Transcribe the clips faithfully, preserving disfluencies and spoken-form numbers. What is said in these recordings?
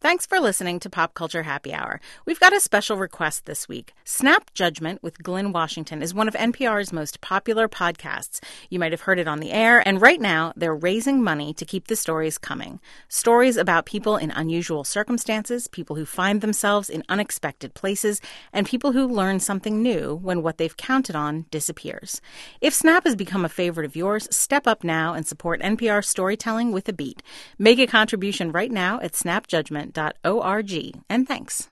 Thanks for listening to Pop Culture Happy Hour. We've got a special request this week. Snap Judgment with Glynn Washington is one of N P R's most popular podcasts. You might have heard it on the air, and right now they're raising money to keep the stories coming. Stories about people in unusual circumstances, people who find themselves in unexpected places, and people who learn something new when what they've counted on disappears. If Snap has become a favorite of yours, step up now and support N P R storytelling with a beat. Make a contribution right now at snap judgment dot org. And thanks.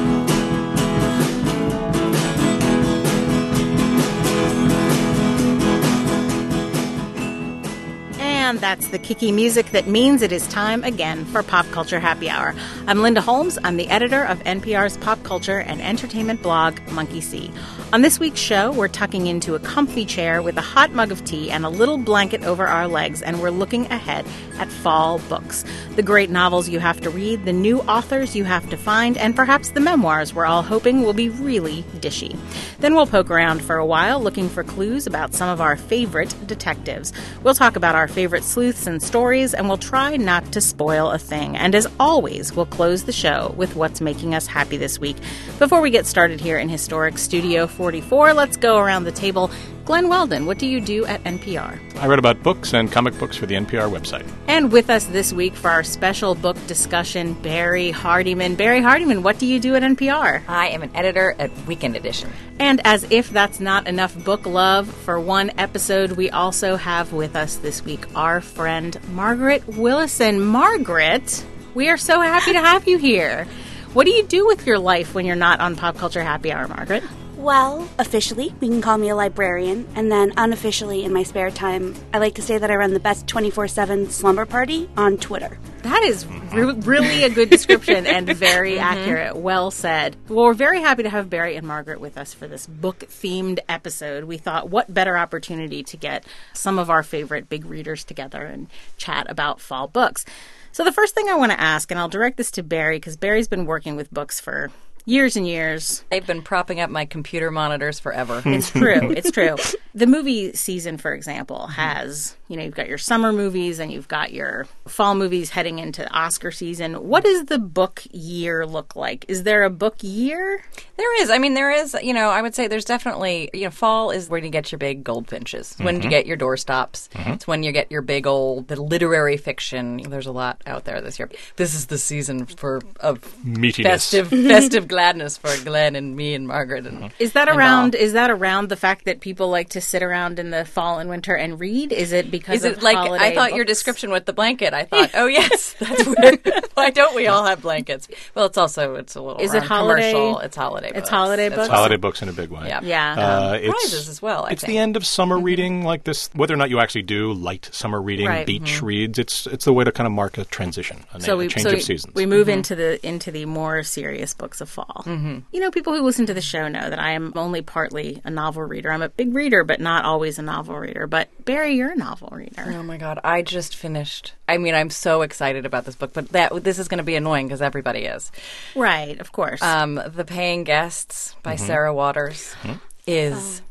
And that's the kicky music that means it is time again for Pop Culture Happy Hour. I'm Linda Holmes. I'm the editor of N P R's pop culture and entertainment blog, Monkey See. On this week's show, we're tucking into a comfy chair with a hot mug of tea and a little blanket over our legs, and we're looking ahead at fall books. The great novels you have to read, the new authors you have to find, and perhaps the memoirs we're all hoping will be really dishy. Then we'll poke around for a while, looking for clues about some of our favorite detectives. We'll talk about our favorite sleuths and stories, and we'll try not to spoil a thing. And as always, we'll close the show with what's making us happy this week. Before we get started here in historic Studio forty-four, let's go around the table. Glenn Weldon, what do you do at N P R? I write about books and comic books for the N P R website. And with us this week for our special book discussion, Barry Hardiman. Barry Hardiman, what do you do at N P R? I am an editor at Weekend Edition. And as if that's not enough book love for one episode, we also have with us this week our friend Margaret Willison. Margaret, we are so happy to have you here. What do you do with your life when you're not on Pop Culture Happy Hour, Margaret? Well, officially, we can call me a librarian, and then unofficially, in my spare time, I like to say that I run the best twenty-four seven slumber party on Twitter. That is re- really a good description and very mm-hmm. accurate. Well said. Well, we're very happy to have Barry and Margaret with us for this book-themed episode. We thought, what better opportunity to get some of our favorite big readers together and chat about fall books. So the first thing I want to ask, and I'll direct this to Barry, because Barry's been working with books for years and years. They've been propping up my computer monitors forever. It's true. It's true. The movie season, for example, has, you know, you've got your summer movies and you've got your fall movies heading into Oscar season. What does the book year look like? Is there a book year? There is. I mean, there is, you know, I would say there's definitely, you know, fall is when you get your big goldfinches. Mm-hmm. When you get your doorstops. Mm-hmm. It's when you get your big old, the literary fiction. There's a lot out there this year. This is the season for of meatiness. Festive, festive gladness for Glenn and me and Margaret. And, is that and around? all. Is that around the fact that people like to sit around in the fall and winter and read? Is it because is it of like holiday I thought books? Your description with the blanket? I thought, oh yes, that's weird. Why don't we all have blankets? Well, it's also it's a little is it holiday? Commercial. It's holiday. It's books. holiday books. It's holiday books in a big way. Yeah, yeah. Uh, um, prizes as well. I it's think. the end of summer mm-hmm. reading, like this. Whether or not you actually do light summer reading, right. beach mm-hmm. reads, it's it's the way to kind of mark a transition, a, so a we, change so of seasons. We move mm-hmm. into the into the more serious books of fall. Mm-hmm. You know, people who listen to the show know that I am only partly a novel reader. I'm a big reader, but not always a novel reader. But Barry, you're a novel reader. Oh my God, I just finished. I mean, I'm so excited about this book, but that this is going to be annoying because everybody is. Right, of course. Um, The Paying Guests by mm-hmm. Sarah Waters mm-hmm. is... Oh.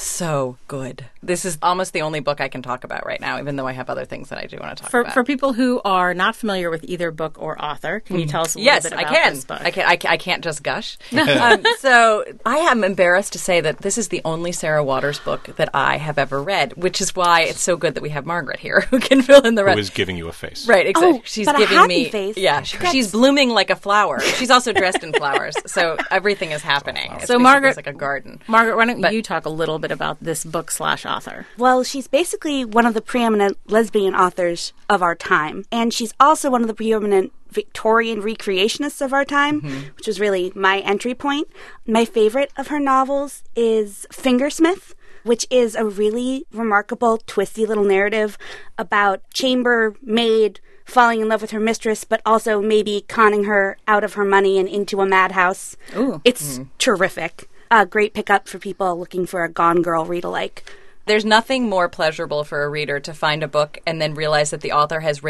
So good. This is almost the only book I can talk about right now, even though I have other things that I do want to talk for, about. For people who are not familiar with either book or author, can you tell us a little yes, bit about I can. this book? I can. I, can, I can't just gush. um, so I am embarrassed to say that this is the only Sarah Waters book that I have ever read, which is why it's so good that we have Margaret here, who can fill in the rest. Who is giving you a face. Right, exactly. Oh, she's but giving a happy me face. Yeah, she, she's blooming like a flower. She's also dressed in flowers, so everything is happening. It's so Margaret, it's like a garden. Margaret, why don't but, you talk a little bit about this book slash author? Well, she's basically one of the preeminent lesbian authors of our time, and she's also one of the preeminent Victorian recreationists of our time, mm-hmm. which was really my entry point. My favorite of her novels is Fingersmith, which is a really remarkable, twisty little narrative about chambermaid falling in love with her mistress, but also maybe conning her out of her money and into a madhouse. Ooh. It's mm. terrific. A great pickup for people looking for a Gone Girl read-alike. There's nothing more pleasurable for a reader to find a book and then realize that the author has written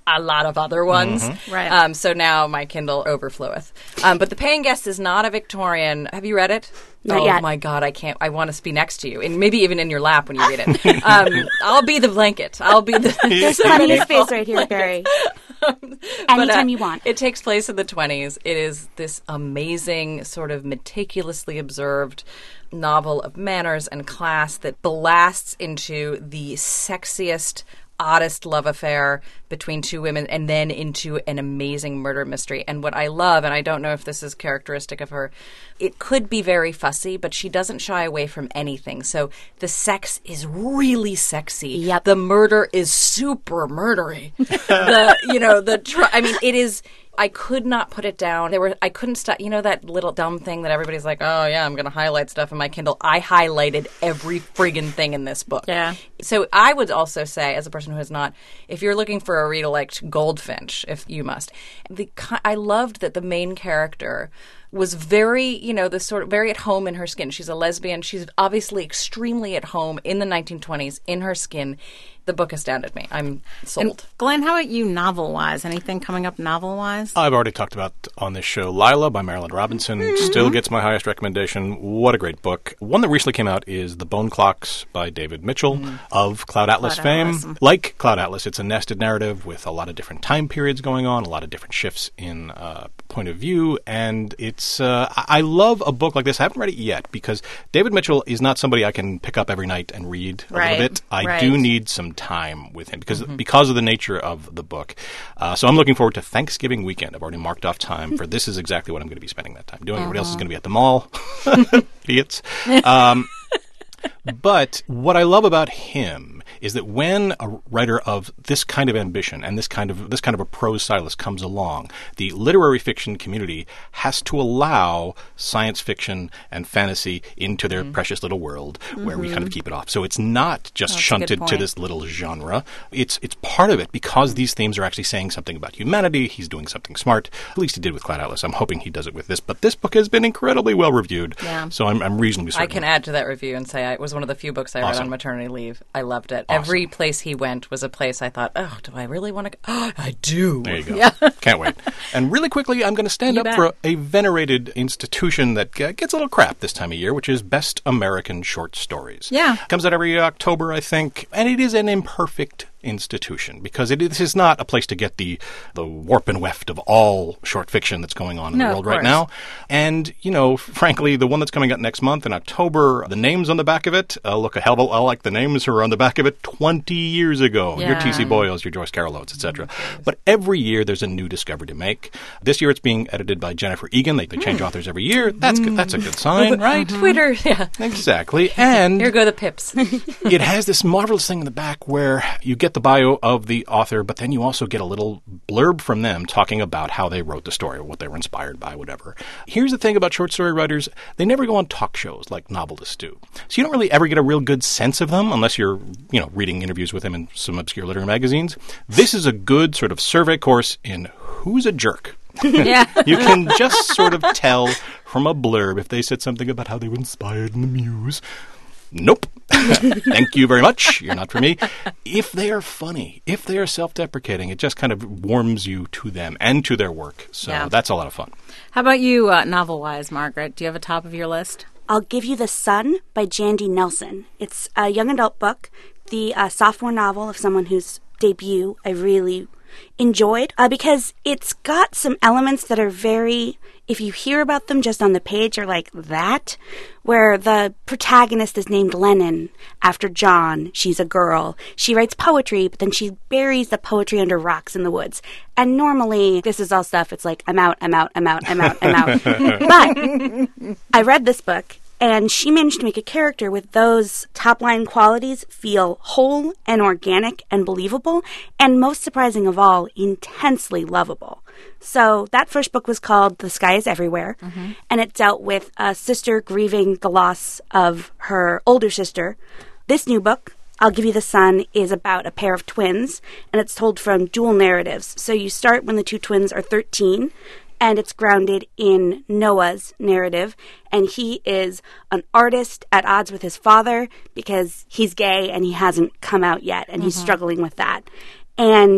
a lot of other ones. Mm-hmm. Right. Um, so now my Kindle overfloweth. Um, but The Paying Guest is not a Victorian. Have you read it? Not oh yet. my God, I can't. I want to be next to you, and maybe even in your lap when you read it. Um, I'll be the blanket. I'll be the. There's plenty of space right here, Barry. Anytime But, uh, you want. It takes place in the twenties. It is this amazing, sort of meticulously observed novel of manners and class that blasts into the sexiest, oddest love affair between two women and then into an amazing murder mystery. And what I love, and I don't know if this is characteristic of her, it could be very fussy, but she doesn't shy away from anything. So the sex is really sexy. Yep. The murder is super murdery. the, you know, the, tr- I mean, it is... I could not put it down. There were I couldn't stop. You know that little dumb thing that everybody's like, oh yeah, I'm going to highlight stuff in my Kindle. I highlighted every friggin' thing in this book. Yeah. So I would also say, as a person who has not, if you're looking for a read like Goldfinch, if you must, the I loved that the main character was very, you know, the sort of very at home in her skin. She's a lesbian. She's obviously extremely at home in the nineteen twenties in her skin. The book astounded me. I'm sold. And Glenn, how about you novel-wise? Anything coming up novel-wise? I've already talked about on this show Lila by Marilyn Robinson. Mm-hmm. Still gets my highest recommendation. What a great book. One that recently came out is The Bone Clocks by David Mitchell Mm. of Cloud Atlas Cloud fame. Atlas. Like Cloud Atlas, it's a nested narrative with a lot of different time periods going on, a lot of different shifts in uh, point of view, and it's uh, I I love a book like this. I haven't read it yet because David Mitchell is not somebody I can pick up every night and read a Right, little bit. I right. do need some time with him because Mm-hmm. because of the nature of the book. Uh, so I'm looking forward to Thanksgiving weekend. I've already marked off time for this is exactly what I'm going to be spending that time doing. Everybody else is going to be at the mall. Idiots. Um, but what I love about him is that when a writer of this kind of ambition and this kind of this kind of a prose stylist comes along, the literary fiction community has to allow science fiction and fantasy into their mm-hmm. precious little world where mm-hmm. we kind of keep it off. So it's not just That's shunted to this little genre. It's it's part of it because these themes are actually saying something about humanity. He's doing something smart. At least he did with Cloud Atlas. I'm hoping he does it with this. But this book has been incredibly well reviewed. Yeah. So I'm, I'm reasonably certain. I can add to that review and say I, it was one of the few books I read Awesome. on maternity leave. I loved it. Awesome. Every place he went was a place I thought, oh, do I really want to go? Oh, I do. There you go. Yeah. Can't wait. And really quickly, I'm going to stand You up bet. for a, a venerated institution that uh, gets a little crap this time of year, which is Best American Short Stories. Yeah. Comes out every October, I think, and it is an imperfect institution because it is, this is not a place to get the the warp and weft of all short fiction that's going on in No, the of world right course. now. And, you know, frankly, the one that's coming out next month in October, the names on the back of it uh, look a hell of a lot like the names who were on the back of it twenty years ago. Your T C Yeah. Boyles, your Joyce Carol Oates, et cetera. But every year there's a new discovery to make. This year it's being edited by Jennifer Egan. They, they change Hmm. authors every year. That's good. That's a good sign, right? Twitter, yeah. Exactly. And Here go the pips. it has this marvelous thing in the back where you get the bio of the author, but then you also get a little blurb from them talking about how they wrote the story, what they were inspired by, whatever. Here's the thing about short story writers. They never go on talk shows like novelists do. So you don't really ever get a real good sense of them unless you're, you know, reading interviews with them in some obscure literary magazines. This is a good sort of survey course in who's a jerk. Yeah. You can just sort of tell from a blurb if they said something about how they were inspired in the muse. Nope. Thank you very much. You're not for me. If they are funny, if they are self-deprecating, it just kind of warms you to them and to their work. So Yeah. that's a lot of fun. How about you, uh, novel-wise, Margaret? Do you have a top of your list? I'll Give You the Sun by Jandy Nelson. It's a young adult book, the uh, sophomore novel of someone whose debut I really enjoyed uh, because it's got some elements that are very, if you hear about them just on the page, are like that, where the protagonist is named Lennon after John. She's a girl. She writes poetry, but then she buries the poetry under rocks in the woods. And normally, this is all stuff, it's like, I'm out, I'm out, I'm out, I'm out, I'm out. But I read this book, and she managed to make a character with those top-line qualities feel whole and organic and believable, and most surprising of all, intensely lovable. So that first book was called The Sky is Everywhere, mm-hmm. and it dealt with a sister grieving the loss of her older sister. This new book, I'll Give You the Sun, is about a pair of twins, and it's told from dual narratives. So you start when the two twins are thirteen, and it's grounded in Noah's narrative, and he is an artist at odds with his father because he's gay and he hasn't come out yet, and mm-hmm. he's struggling with that. And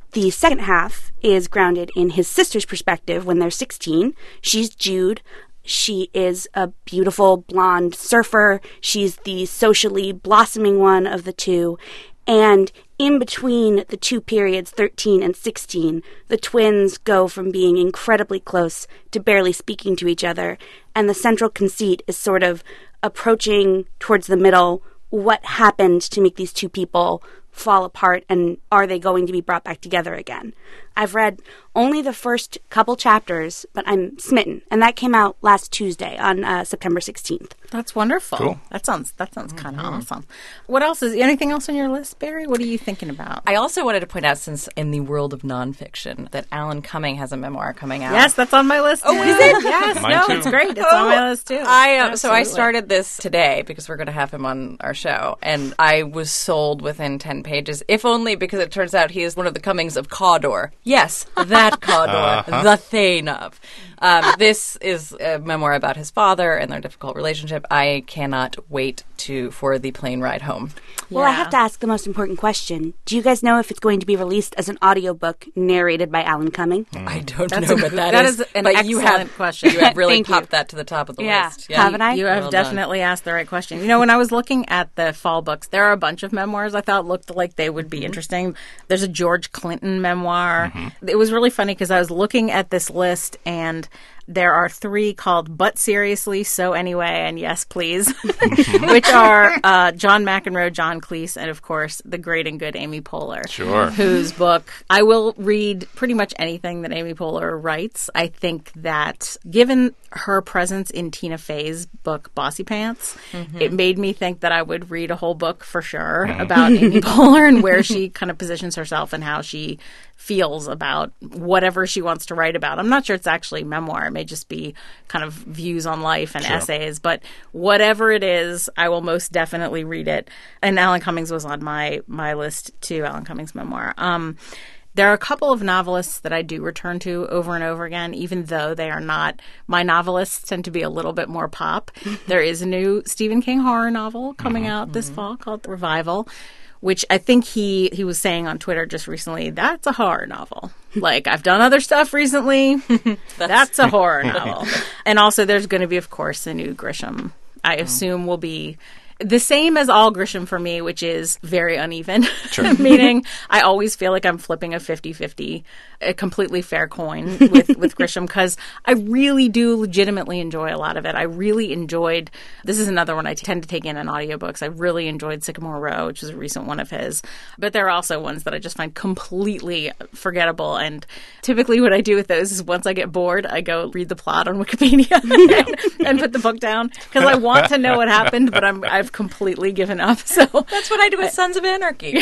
The second half is grounded in his sister's perspective when they're sixteen. She's Jude. She is a beautiful blonde surfer. She's the socially blossoming one of the two. And in between the two periods, thirteen and sixteen, the twins go from being incredibly close to barely speaking to each other. And the central conceit is sort of approaching towards the middle. What happened to make these two people fall apart, and are they going to be brought back together again? I've read only the first couple chapters, but I'm smitten, and that came out last Tuesday on uh, September sixteenth. That's wonderful. Cool. That sounds that sounds kind of awesome. What else is anything else on your list, Barry? What are you thinking about? I also wanted to point out, since in the world of nonfiction, that Alan Cumming has a memoir coming out. Yes, that's on my list. Oh, too. is it? Yes. Mine no, too. it's great. It's on my list too. I uh, so I Absolutely. started this today because we're going to have him on our show, and I was sold within ten pages, if only because it turns out he is one of the Cummings of Cawdor. Yes, that Cawdor, Uh-huh. the Thane of. Um, this is a memoir about his father and their difficult relationship. I cannot wait to for the plane ride home. Well, I Yeah. have to ask the most important question. Do you guys know if it's going to be released as an audiobook narrated by Alan Cumming? I don't That's know, a but good- that that is, is an but you excellent have, question. You have really Thank you. popped that to the top of the Yeah. list. Haven't I? You have Well done. definitely asked the right question. You know, when I was looking at the fall books, there are a bunch of memoirs I thought looked like they would be interesting. There's a George Clinton memoir. It was really funny because I was looking at this list, and there are three called But Seriously, So Anyway, and Yes, Please, which are uh, John McEnroe, John Cleese, and of course, the great and good Amy Poehler. Sure. Whose book, I will read pretty much anything that Amy Poehler writes. I think that given her presence in Tina Fey's book, Bossy Pants, it made me think that I would read a whole book for sure about Amy Poehler and where she kind of positions herself and how she feels about whatever she wants to write about. I'm not sure it's actually memoir. It may just be kind of views on life and Sure. essays, but whatever it is, I will most definitely read it. And Alan Cummings was on my my list too, Alan Cummings' memoir. Um, there are a couple of novelists that I do return to over and over again, even though they are not, my novelists tend to be a little bit more pop. There is a new Stephen King horror novel coming out this fall called The Revival, which I think he, he was saying on Twitter just recently, that's a horror novel. Like, I've done other stuff recently. That's a horror novel. And also there's going to be, of course, the new Grisham, I assume will be the same as all Grisham for me, which is very uneven. Sure. Meaning I always feel like I'm flipping a fifty-fifty, a completely fair coin with, with Grisham, because I really do legitimately enjoy a lot of it. I really enjoyed, this is another one I tend to take in on audiobooks. I really enjoyed Sycamore Row, which is a recent one of his. But there are also ones that I just find completely forgettable. And typically what I do with those is once I get bored, I go read the plot on Wikipedia and, and put the book down because I want to know what happened, but I'm, I've completely given up. So That's what I do with Sons of Anarchy.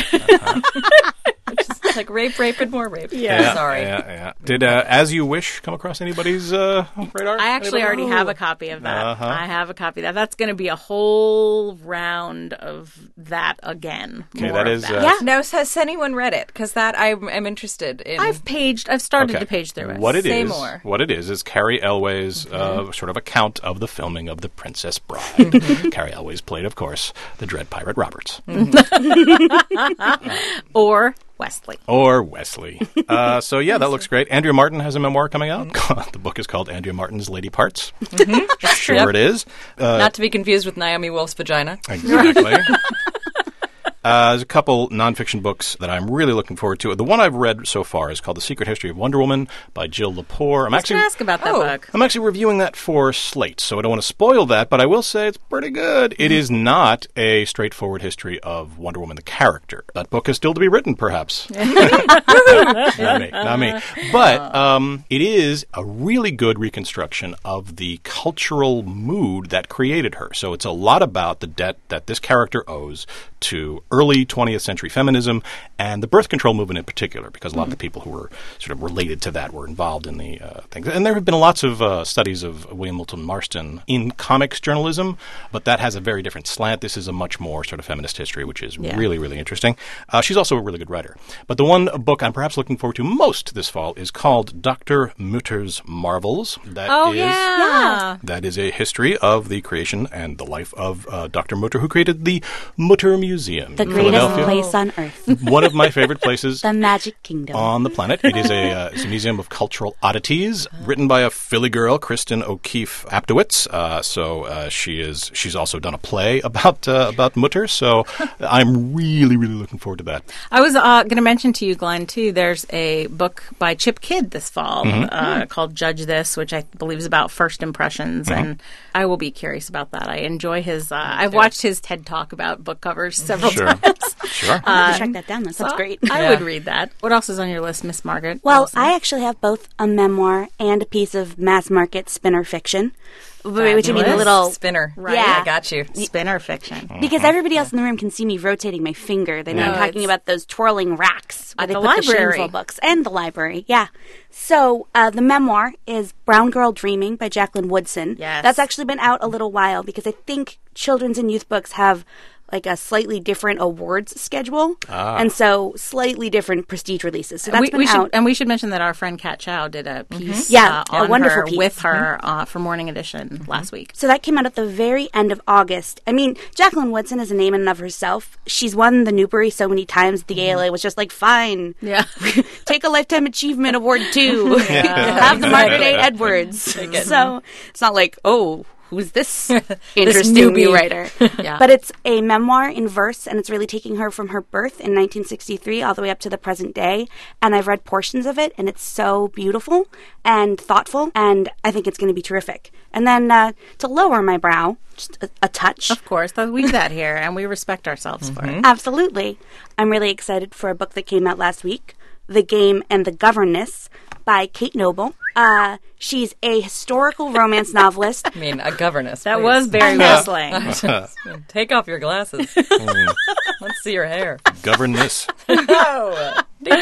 Just like rape, rape, and more rape. Yeah. Sorry. Yeah, yeah. Did uh, As You Wish come across anybody's uh, radar? I actually Anybody? already have a copy of that. Uh-huh. I have a copy of that. That's going to be a whole round of that again. Okay, More that of is, that. uh, Yeah. Now, has anyone read it? Because that I'm, I'm interested in. I've paged. I've started Okay. to page through it. What it Say is, more. what it is, is Carrie Elway's uh, sort of account of the filming of The Princess Bride. Carrie Elway's played, of course, the Dread Pirate Roberts. Or Wesley. Or Wesley. Uh, so, yeah, that looks great. Andrea Martin has a memoir coming out. The book is called Andrea Martin's Lady Parts. Sure Yep. it is. Uh, Not to be confused with Naomi Wolf's vagina. Exactly. Uh, there's a couple nonfiction books that I'm really looking forward to. The one I've read so far is called The Secret History of Wonder Woman by Jill Lepore. I'm I was actually going to ask about that Oh. book. I'm actually reviewing that for Slate, so I don't want to spoil that, but I will say it's pretty good. It is not a straightforward history of Wonder Woman, the character. That book is still to be written, perhaps. Not me, not me. But um, it is a really good reconstruction of the cultural mood that created her. So it's a lot about the debt that this character owes to early twentieth century feminism and the birth control movement in particular, because a lot of the people who were sort of related to that were involved in the uh, things. And there have been lots of uh, studies of William Moulton Marston in comics journalism, but that has a very different slant. This is a much more sort of feminist history, which is Yeah. really, really interesting. Uh, she's also a really good writer. But the one book I'm perhaps looking forward to most this fall is called Doctor Mutter's Marvels. That Oh, is- yeah. That is a history of the creation and the life of uh, Doctor Mutter, who created the Mutter Museum The in greatest Philadelphia. place on earth. One of my favorite places The Magic Kingdom. on the planet. It is a, uh, it's a museum of cultural oddities, written by a Philly girl, Kristen O'Keefe Aptowitz. Uh, so uh, she is she's also done a play about uh, about Mutter. So I'm really really looking forward to that. I was uh, going to mention to you, Glenn, too, there's a book by Chip Kidd this fall Mm-hmm. uh, called Judge This, which I believe is about first impressions, Mm-hmm. and I will be curious about that. I enjoy his, uh, I've watched his TED Talk about book covers several Sure. times. Sure. I have to track that down. That sounds So great. I Yeah. would read that. What else is on your list, Miss Margaret? Well, Wilson? I actually have both a memoir and a piece of mass market spinner fiction, which I mean a Fabulous. little Spinner. Right. Yeah. I got you. Spinner fiction. because everybody else in the room can see me rotating my finger. They know Yeah. I'm talking It's- about those twirling racks where At they the put library. the shameful books and the library. Yeah. So uh, the memoir is Brown Girl Dreaming by Jacqueline Woodson. Yes. That's actually been out a little while because I think children's and youth books have like a slightly different awards schedule, and so slightly different prestige releases. So that's we, been we should, out. and we should mention that our friend Kat Chow did a piece Yeah, uh, a on wonderful her, piece. with her uh, for Morning Edition last week. So that came out at the very end of August. I mean, Jacqueline Woodson is a name in and of herself. She's won the Newbery so many times. The A L A was just like, fine, Yeah. take a Lifetime Achievement Award too. Have the Margaret A. Edwards. So it's not like, oh, who's this interesting newbie. new writer? Yeah. But it's a memoir in verse, and it's really taking her from her birth in nineteen sixty-three all the way up to the present day. And I've read portions of it, and it's so beautiful and thoughtful, and I think it's going to be terrific. And then uh, to lower my brow, just a, a touch. Of course, that we do that here, and we respect ourselves for it. Absolutely. I'm really excited for a book that came out last week, The Game and the Governess by Kate Noble. Uh, she's a historical romance novelist. I mean, a governess. That please. was Barry Whistling. Take off your glasses. Let's see your hair. Govern this. Oh.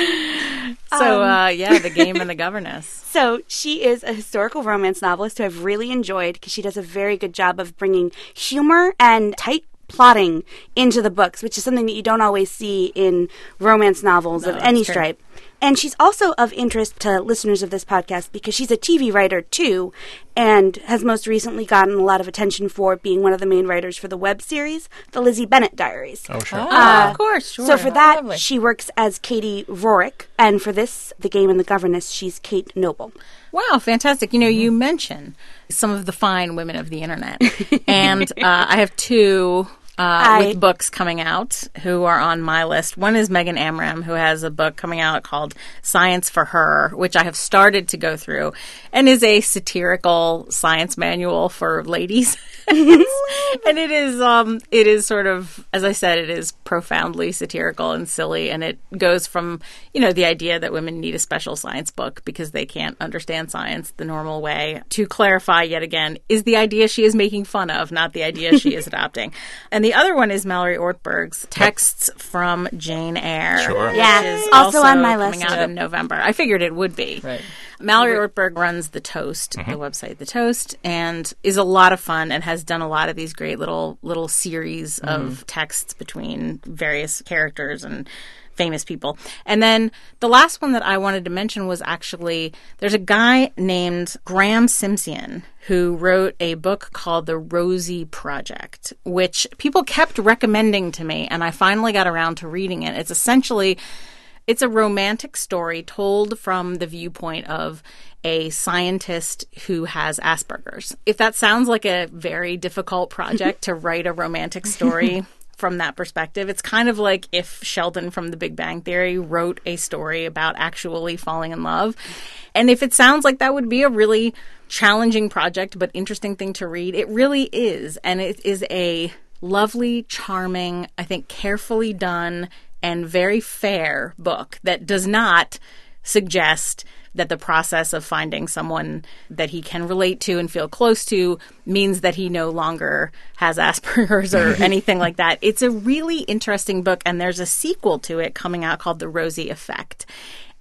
So, uh, yeah, The Game and the Governess. So she is a historical romance novelist who I've really enjoyed because she does a very good job of bringing humor and tight plotting into the books, which is something that you don't always see in romance novels of No, any that's true. stripe. And she's also of interest to listeners of this podcast because she's a T V writer too, and has most recently gotten a lot of attention for being one of the main writers for the web series, The Lizzie Bennet Diaries. Oh, sure. Oh, of course, sure. So for Oh, that, lovely. she works as Katie Rorick, and for this, The Game and the Governess, she's Kate Noble. Wow, fantastic. You know, you mention some of the fine women of the internet. And uh, I have two uh, I- with books coming out who are on my list. One is Megan Amram, who has a book coming out called Science for Her, which I have started to go through, and is a satirical science manual for ladies. And it is, um, it is sort of, as I said, it is profoundly satirical and silly, and it goes from, you know, the idea that women need a special science book because they can't understand science the normal way, to clarify yet again, is the idea she is making fun of, not the idea she is adopting. And the other one is Mallory Ortberg's Texts from Jane Eyre. Sure. which Yeah, is also on my coming list. out in November. I figured it would be. Right. Mallory Ortberg runs The Toast, the website The Toast, and is a lot of fun and has done a lot of these great little little series of texts between various characters and famous people. And then the last one that I wanted to mention was actually, there's a guy named Graham Simpson who wrote a book called The Rosie Project, which people kept recommending to me, and I finally got around to reading it. It's essentially... It's a romantic story told from the viewpoint of a scientist who has Asperger's. If that sounds like a very difficult project to write a romantic story from that perspective, it's kind of like if Sheldon from The Big Bang Theory wrote a story about actually falling in love. And if it sounds like that would be a really challenging project but interesting thing to read, it really is. And it is a lovely, charming, I think carefully done and very fair book that does not suggest that the process of finding someone that he can relate to and feel close to means that he no longer has Asperger's or anything like that. It's a really interesting book, and there's a sequel to it coming out called The Rosie Effect.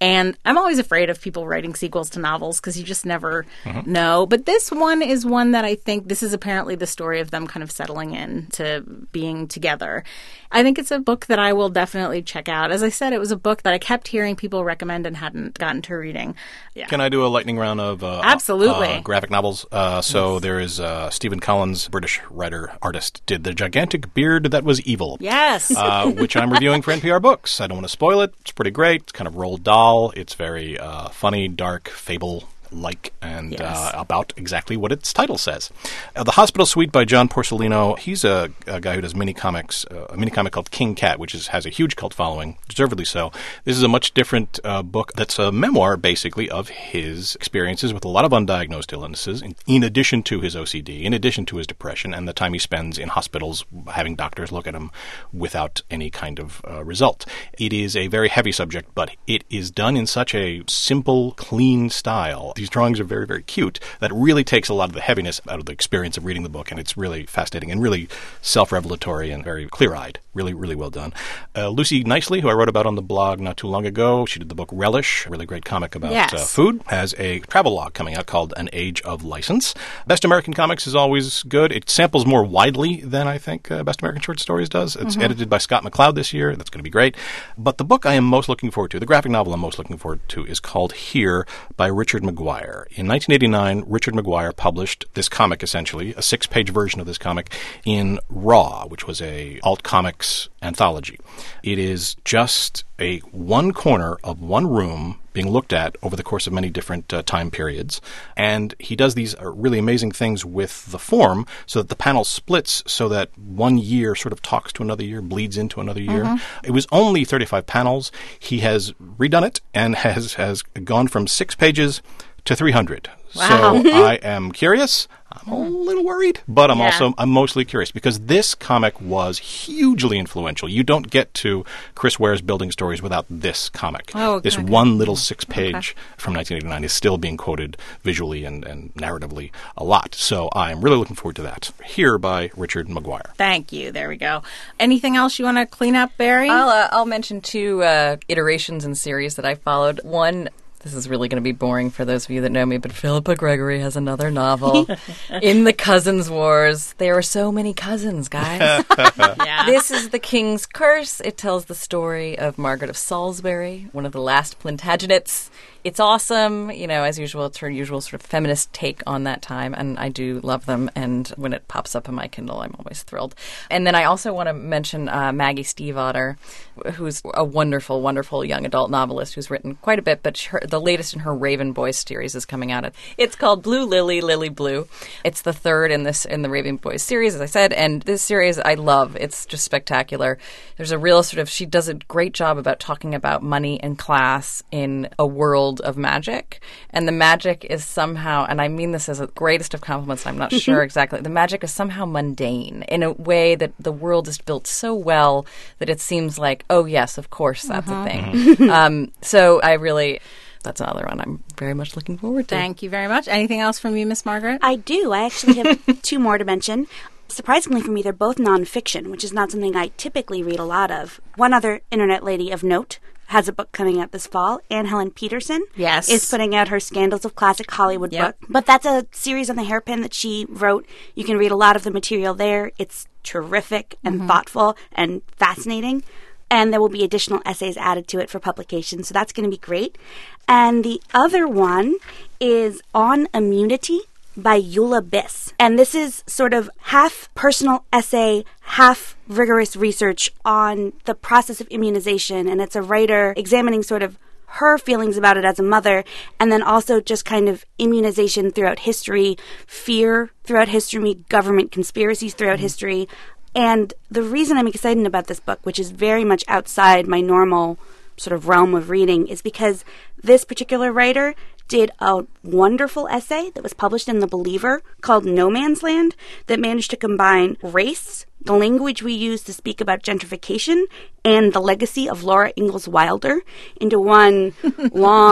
And I'm always afraid of people writing sequels to novels because you just never Mm-hmm. know. But this one is one that I think this is apparently the story of them kind of settling in to being together. I think it's a book that I will definitely check out. As I said, it was a book that I kept hearing people recommend and hadn't gotten to reading. Yeah. Can I do a lightning round of uh, Absolutely. uh, graphic novels? Uh, so there is uh, Stephen Collins, British writer, artist, did The Gigantic Beard That Was Evil. Yes. uh, which I'm reviewing for N P R Books. I don't want to spoil it. It's pretty great. It's kind of Roald Dahl. It's very uh, funny, dark, fable like and Yes. uh, about exactly what its title says. Uh, the Hospital Suite by John Porcellino. He's a, a guy who does mini comics, uh, a mini comic called King Cat, which is, has a huge cult following, deservedly so. This is a much different uh, book that's a memoir, basically, of his experiences with a lot of undiagnosed illnesses, in, in addition to his O C D, in addition to his depression, and the time he spends in hospitals having doctors look at him without any kind of uh, result. It is a very heavy subject, but it is done in such a simple, clean style. These drawings are very, very cute. That really takes a lot of the heaviness out of the experience of reading the book, and it's really fascinating and really self-revelatory and very clear-eyed. Really, really well done. Uh, Lucy Nicely, who I wrote about on the blog not too long ago, she did the book Relish, a really great comic about Yes. uh, food, has a travel log coming out called An Age of License. Best American Comics is always good. It samples more widely than I think uh, Best American Short Stories does. It's edited by Scott McCloud this year. That's going to be great. But the book I am most looking forward to, the graphic novel I'm most looking forward to, is called Here by Richard Maguire. In nineteen eighty-nine, Richard Maguire published this comic, essentially, a six-page version of this comic in Raw, which was a alt comics anthology. It is just a one corner of one room being looked at over the course of many different uh, time periods. And he does these uh, really amazing things with the form so that the panel splits so that one year sort of talks to another year, bleeds into another year. Mm-hmm. It was only thirty-five panels. He has redone it and has, has gone from six pages to three hundred. Wow. So I am curious. I'm a little worried, but I'm Yeah. also I'm mostly curious because this comic was hugely influential. You don't get to Chris Ware's Building Stories without this comic. Oh, this okay. one little six-page from nineteen eighty-nine is still being quoted visually and, and narratively a lot. So I'm really looking forward to that. Here by Richard Maguire. Thank you. There we go. Anything else you want to clean up, Barry? I'll, uh, I'll mention two uh, iterations in series that I followed. One, this is really going to be boring for those of you that know me, but Philippa Gregory has another novel, In the Cousins Wars. There are so many cousins, guys. yeah. This is The King's Curse. It tells the story of Margaret of Salisbury, one of the last Plantagenets. It's awesome. You know, as usual, it's her usual sort of feminist take on that time, and I do love them. And when it pops up in my Kindle, I'm always thrilled. And then I also want to mention uh, Maggie Stiefvater, who's a wonderful, wonderful young adult novelist who's written quite a bit, but her, the latest in her Raven Boys series is coming out. It's called Blue Lily, Lily Blue. It's the third in this in the Raven Boys series, as I said, and this series I love. It's just spectacular. There's a real sort of, she does a great job about talking about money and class in a world of magic, and the magic is somehow, and I mean this as the greatest of compliments, I'm not sure exactly, the magic is somehow mundane in a way that the world is built so well that it seems like, oh yes, of course, that's a thing. um, so I really, that's another one I'm very much looking forward to. Thank you very much. Anything else from you, Miss Margaret? I do. I actually have two more to mention. Surprisingly for me, they're both nonfiction, which is not something I typically read a lot of. One other internet lady of note has a book coming out this fall. Anne Helen Peterson Yes. is putting out her Scandals of Classic Hollywood Yep. book. But that's a series on the hairpin that she wrote. You can read a lot of the material there. It's terrific and thoughtful and fascinating. And there will be additional essays added to it for publication. So that's going to be great. And the other one is On Immunity by Eula Biss. And this is sort of half personal essay, half rigorous research on the process of immunization. And it's a writer examining sort of her feelings about it as a mother, and then also just kind of immunization throughout history, fear throughout history, government conspiracies throughout mm-hmm. history. And the reason I'm excited about this book, which is very much outside my normal sort of realm of reading, is because this particular writer did a wonderful essay that was published in The Believer called No Man's Land that managed to combine race, the language we use to speak about gentrification, and the legacy of Laura Ingalls Wilder into one long,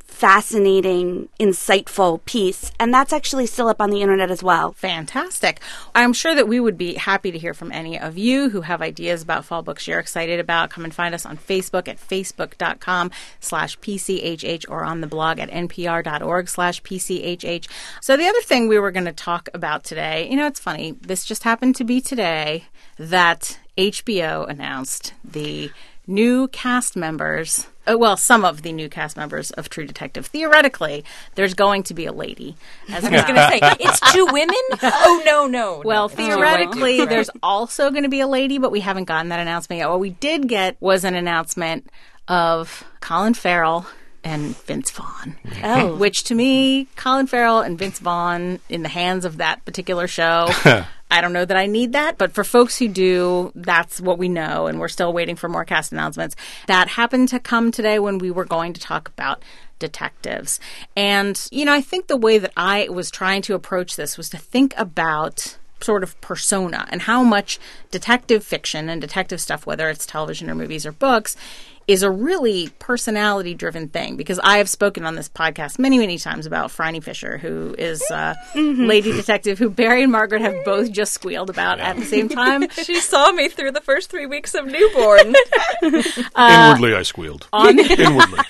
fascinating, insightful piece. And that's actually still up on the internet as well. Fantastic. I'm sure that we would be happy to hear from any of you who have ideas about fall books you're excited about. Come and find us on Facebook at facebook.com slash PCHH or on the blog at npr.org slash PCHH. So the other thing we were going to talk about today, you know, it's funny. This just happened to be today that H B O announced the new cast members, uh, well, some of the new cast members of True Detective. Theoretically, there's going to be a lady. As I was going to say, it's two women? Oh, no, no. Well, no. theoretically, Oh, right. there's also going to be a lady, but we haven't gotten that announcement yet. What we did get was an announcement of Colin Farrell and Vince Vaughn. Oh. Which to me, Colin Farrell and Vince Vaughn in the hands of that particular show, I don't know that I need that, but for folks who do, that's what we know, and we're still waiting for more cast announcements. That happened to come today when we were going to talk about detectives. And, you know, I think the way that I was trying to approach this was to think about sort of persona and how much detective fiction and detective stuff, whether it's television or movies or books, is a really personality-driven thing. Because I have spoken on this podcast many, many times about Franny Fisher, who is a Mm-hmm. lady detective who Barry and Margaret have both just squealed about at the same time. She saw me through the first three weeks of newborn. Inwardly, I squealed. On Inwardly.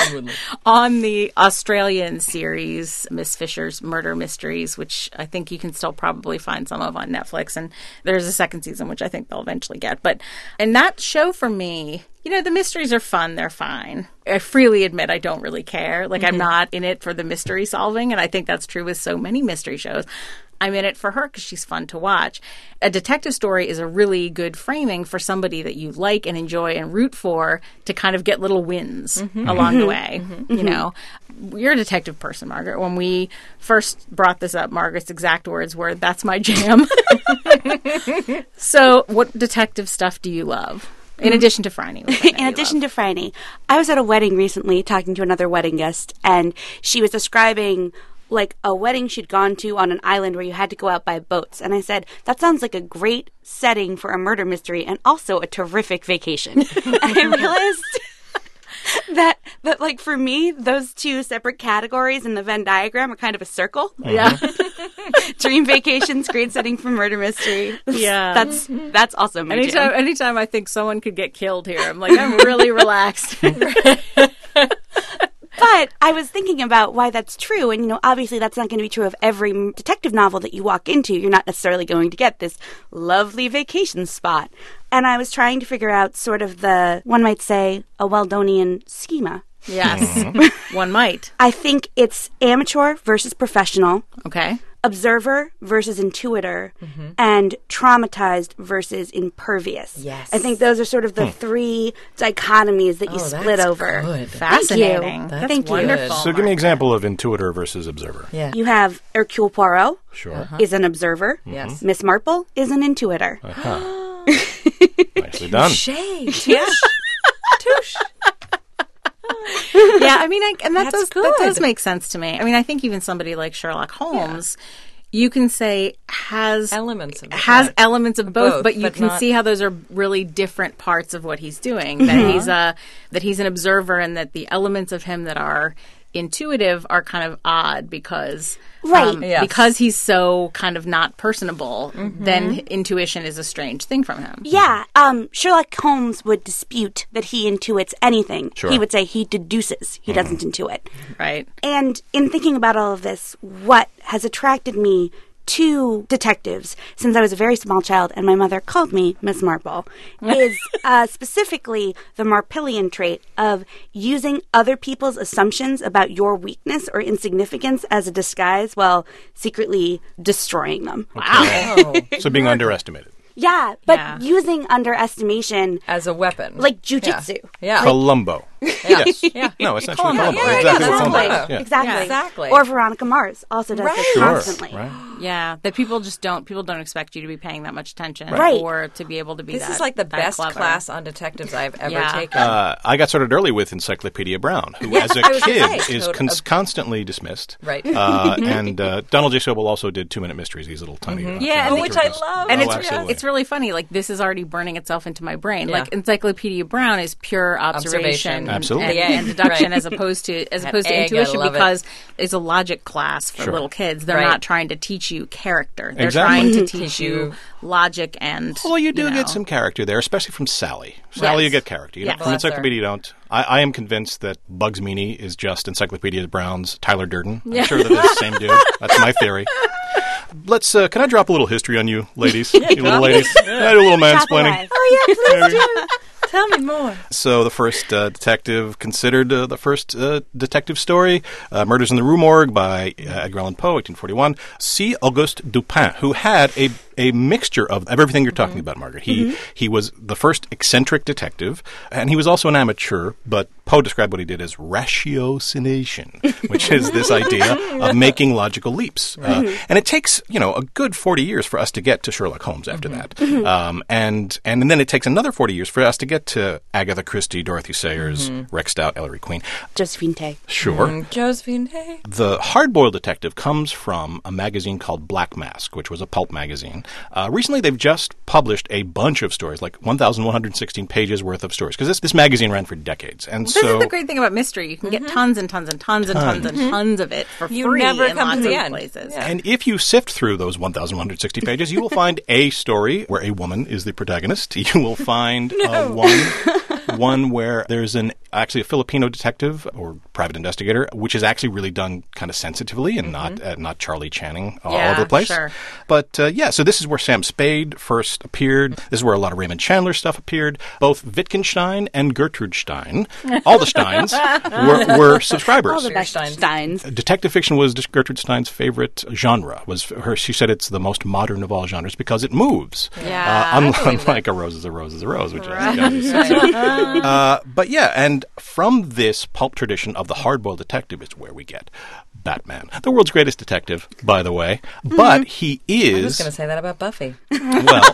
on the Australian series Miss Fisher's Murder Mysteries, which I think you can still probably find some of on Netflix. And there's a second season, which I think they'll eventually get. But in that show, for me, you know, the mysteries are fun. They're fine. I freely admit I don't really care. Like, mm-hmm. I'm not in it for the mystery solving. And I think that's true with so many mystery shows. I'm in it for her because she's fun to watch. A detective story is a really good framing for somebody that you like and enjoy and root for to kind of get little wins mm-hmm. along the way. Mm-hmm. You know, you're a detective person, Margaret. When we first brought this up, Margaret's exact words were, "That's my jam." So what detective stuff do you love? In addition to Franny. In addition love. to Franny. I was at a wedding recently talking to another wedding guest, and she was describing like a wedding she'd gone to on an island where you had to go out by boats. And I said, that sounds like a great setting for a murder mystery and also a terrific vacation. And I realized that, that, like, for me, those two separate categories in the Venn diagram are kind of a circle. Mm-hmm. Yeah. Dream vacations, great setting for murder mystery. Yeah. That's that's also my anytime, jam. anytime I think someone could get killed here, I'm like, I'm really relaxed. But I was thinking about why that's true. And, you know, obviously that's not going to be true of every detective novel that you walk into. You're not necessarily going to get this lovely vacation spot. And I was trying to figure out sort of the, one might say, a Weldonian schema. Yes, one might. I think it's amateur versus professional. Okay. Observer versus intuitor, mm-hmm. and traumatized versus impervious. Yes. I think those are sort of the hmm. three dichotomies that you oh, split that's over. Good. Fascinating. Thank you. That's Thank wonderful. you. So give me an example of intuitor versus observer. Yeah. You have Hercule Poirot, Sure. Uh-huh. is an observer. Yes. Miss Marple is an intuitor. Uh-huh. Nicely done. Shade. Yeah. Touche. Yeah, I mean, I, and that That's does that good. does make sense to me. I mean, I think even somebody like Sherlock Holmes, yeah. you can say has elements of has that. elements of both, both but you but can not... see how those are really different parts of what he's doing. That Uh-huh. he's a that he's an observer, and that the elements of him that are intuitive are kind of odd because Right. um, Yes. because he's so kind of not personable. Mm-hmm. Then intuition is a strange thing from him. Yeah, um, Sherlock Holmes would dispute that he intuits anything. Sure. He would say he deduces. He doesn't intuit. Right. And in thinking about all of this, what has attracted me to detectives since I was a very small child and my mother called me Miss Marple is uh, specifically the Marpillian trait of using other people's assumptions about your weakness or insignificance as a disguise while secretly destroying them. Wow. Oh. So being underestimated. Yeah, but Yeah. using underestimation As a weapon. like jujitsu. Yeah. Columbo. Yes. Yeah. No, essentially Columbo. Columbo. Yeah, exactly yeah, what Columbo Columbo. is. Yeah. Exactly. Exactly. Or Veronica Mars also does Right. this Sure. constantly. Right. Yeah, that people just don't people don't expect you to be paying that much attention, Right. or to be able to be. This that, is like the that best clever. class on detectives I've ever Yeah. taken. Uh, I got started early with Encyclopedia Brown, who as a I was gonna kid say, is total- cons- constantly dismissed. Right. Uh, and uh, Donald J. Sobel also did Two Minute Mysteries, these little tiny. Uh, Yeah, things and which that I are just- love. And Oh, it's absolutely. it's really funny. Like, this is already burning itself into my brain. Yeah. Like, Encyclopedia Brown is pure observation, Observation, and, Absolutely. and, and deduction Right. as opposed to as That opposed to egg, I intuition love it. because it's a logic class for Sure. little kids. They're Right. not trying to teach you character. They're Exactly. trying to Teach teach you- you logic and Well, you do know. get some character there, especially from Sally. Sally, Yes. you get character. You Yes. know, from Bless her. Encyclopedia, you don't. I, I am convinced that Bugs Meany is just Encyclopedia Brown's Tyler Durden. I'm sure that it's the same dude. That's my theory. Let's. Uh, can I drop a little history on you, ladies? you little ladies. Can I do a little Drop mansplaining? away. Oh, yeah, please do. Tell me more. So the first uh, detective considered uh, the first uh, detective story, uh, Murders in the Rue Morgue by uh, Edgar Allan Poe, eighteen forty-one. C. Auguste Dupin, who had a a mixture of, of everything you're talking about, Margaret. He Mm-hmm. he was the first eccentric detective, and he was also an amateur, but Poe described what he did as ratiocination, which is this idea of making logical leaps. Uh, and it takes, you know, a good forty years for us to get to Sherlock Holmes after that. Um, and, and then it takes another forty years for us to get to Agatha Christie, Dorothy Sayers, Rex Stout, Ellery Queen. Josephine Tay. Sure. Josephine, hey. The hard-boiled detective comes from a magazine called Black Mask, which was a pulp magazine. Uh, recently, they've just published a bunch of stories, like one thousand one hundred sixteen pages worth of stories, because this, this magazine ran for decades. And This so, is the great thing about mystery. You can get tons and tons and tons and tons and tons of it for You free never in come to lots the of end. places. Yeah. and if you sift through those one thousand one hundred sixty pages, you will find a story where a woman is the protagonist. You will find uh, one one where there's an actually a Filipino detective or private investigator, which is actually really done kind of sensitively and not uh, not Charlie Channing all Yeah, over the place. sure. But uh, yeah, so this is where Sam Spade first appeared. This is where a lot of Raymond Chandler stuff appeared. Both Wittgenstein and Gertrude Stein, all the Steins, were, were subscribers. All the best Steins. Steins. Detective fiction was Gertrude Stein's favorite genre. Was her? She said it's the most modern of all genres because it moves. Yeah, uh, I un- believe unlike a rose is a rose is a rose, which Right. is uh, but yeah, and from this pulp tradition of the hard-boiled detective is where we get Batman, the world's greatest detective, by the way. But he I was is going to say that about Buffy. well,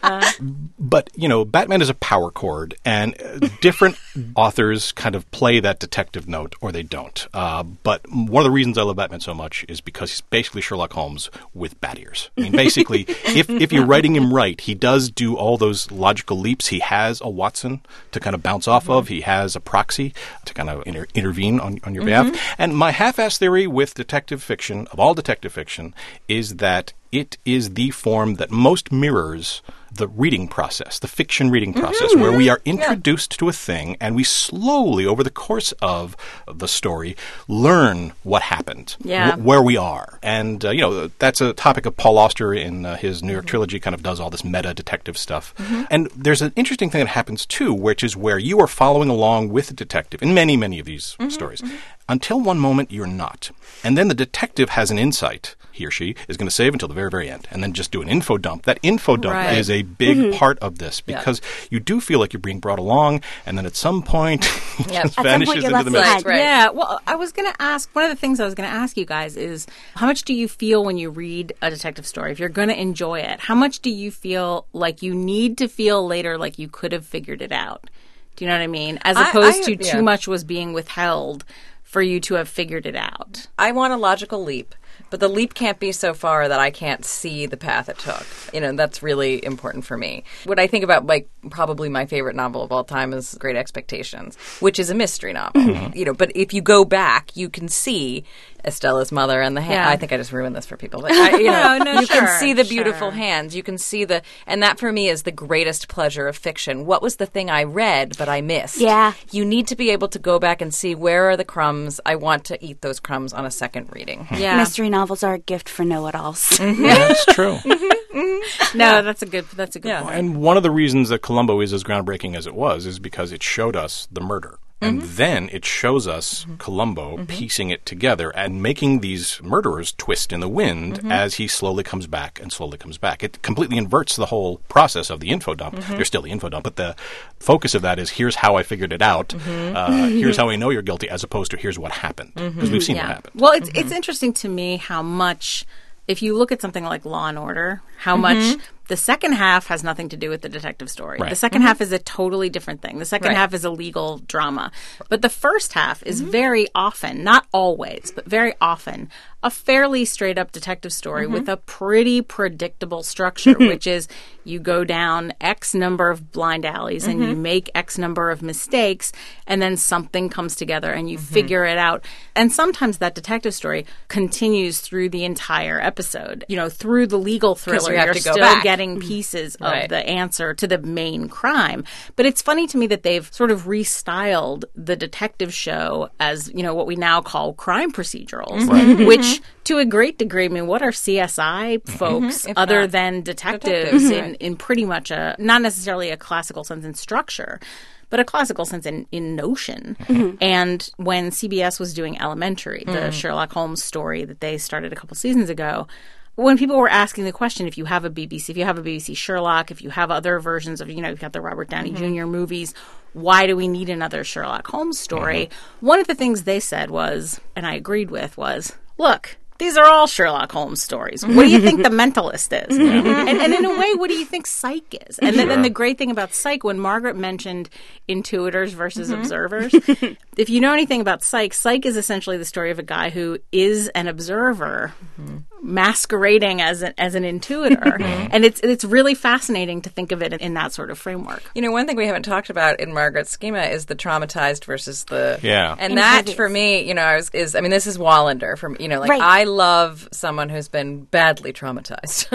but you know, Batman is a power chord, and uh, different authors kind of play that detective note, or they don't. Uh, but one of the reasons I love Batman so much is because he's basically Sherlock Holmes with bat ears. I mean, basically, if if you're writing him right, he does do all those logical leaps. He has a Watson to kind of bounce off of. He has a proxy to kind of inter- intervene on on your behalf. And my half-ass theory with detective fiction, of all detective fiction, is that it is the form that most mirrors the reading process, the fiction reading process, where we are introduced to a thing and we slowly, over the course of the story, learn what happened, Yeah. wh- where we are. And, uh, you know, that's a topic of Paul Auster in uh, his New York trilogy, kind of does all this meta detective stuff. And there's an interesting thing that happens, too, which is where you are following along with the detective in many, many of these stories. Until one moment, you're not. And then the detective has an insight, he or she is going to save until the very, very end, and then just do an info dump. That info dump Right. is a big part of this because you do feel like you're being brought along, and then at some point, it Yep. just At some vanishes point you're into the left mist. behind. Right. Yeah, well, I was going to ask, one of the things I was going to ask you guys is how much do you feel when you read a detective story? If you're going to enjoy it, how much do you feel like you need to feel later like you could have figured it out? Do you know what I mean? As I- opposed I- to yeah. too much was being withheld for you to have figured it out. I want a logical leap, but the leap can't be so far that I can't see the path it took. You know, that's really important for me. What I think about, like, probably my favorite novel of all time is Great Expectations, which is a mystery novel. You know, but if you go back, you can see Estella's mother and the hand. Yeah. I think I just ruined this for people. But I, you know, No, no, you can sure, see the beautiful sure. hands. You can see the, and that for me is the greatest pleasure of fiction. What was the thing I read but I missed? Yeah. You need to be able to go back and see where are the crumbs. I want to eat those crumbs on a second reading. Yeah. Mystery novels are a gift for know-it-alls. That's true. No, that's a good that's a good Yeah. point. And one of the reasons that Columbo is as groundbreaking as it was is because it showed us the murder. And then it shows us Columbo piecing it together and making these murderers twist in the wind as he slowly comes back and slowly comes back. It completely inverts the whole process of the info dump. There's still the info dump, but the focus of that is here's how I figured it out. Uh, here's how I know you're guilty, as opposed to here's what happened. Because we've seen what happened. Well, it's it's interesting to me how much, if you look at something like Law and Order, how much The second half has nothing to do with the detective story. Right. The second mm-hmm. half is a totally different thing. The second right. half is a legal drama. But the first half is mm-hmm. very often, not always, but very often, a fairly straight-up detective story mm-hmm. with a pretty predictable structure, which is you go down X number of blind alleys mm-hmm. and you make X number of mistakes, and then something comes together and you mm-hmm. figure it out. And sometimes that detective story continues through the entire episode. You know, through the legal thriller, you have you're to go still back. getting pieces right. of the answer to the main crime. But it's funny to me that they've sort of restyled the detective show as, you know, what we now call crime procedurals, mm-hmm. right. which to a great degree, I mean, what are C S I folks mm-hmm. other not than detectives, detectives. in, in pretty much a, not necessarily a classical sense in structure, but a classical sense in, in notion. Mm-hmm. And when C B S was doing Elementary, the mm. Sherlock Holmes story that they started a couple seasons ago, when people were asking the question, if you have a B B C, if you have a B B C Sherlock, if you have other versions of, you know, you've got the Robert Downey mm-hmm. Junior movies, why do we need another Sherlock Holmes story? Mm-hmm. One of the things they said was, and I agreed with, was, look, these are all Sherlock Holmes stories. What do you think The Mentalist is? Yeah. And, and in a way, what do you think Psych is? And then, sure. and the great thing about Psych, when Margaret mentioned intuitors versus mm-hmm. observers, if you know anything about Psych, Psych is essentially the story of a guy who is an observer mm-hmm. masquerading as an, as an intuitor. Mm-hmm. And it's it's really fascinating to think of it in, in that sort of framework. You know, one thing we haven't talked about in Margaret's schema is the traumatized versus the... Yeah. And Impervious. That, for me, you know, I was, is, I mean, this is Wallander. For, you know, like, right. I love someone who's been badly traumatized.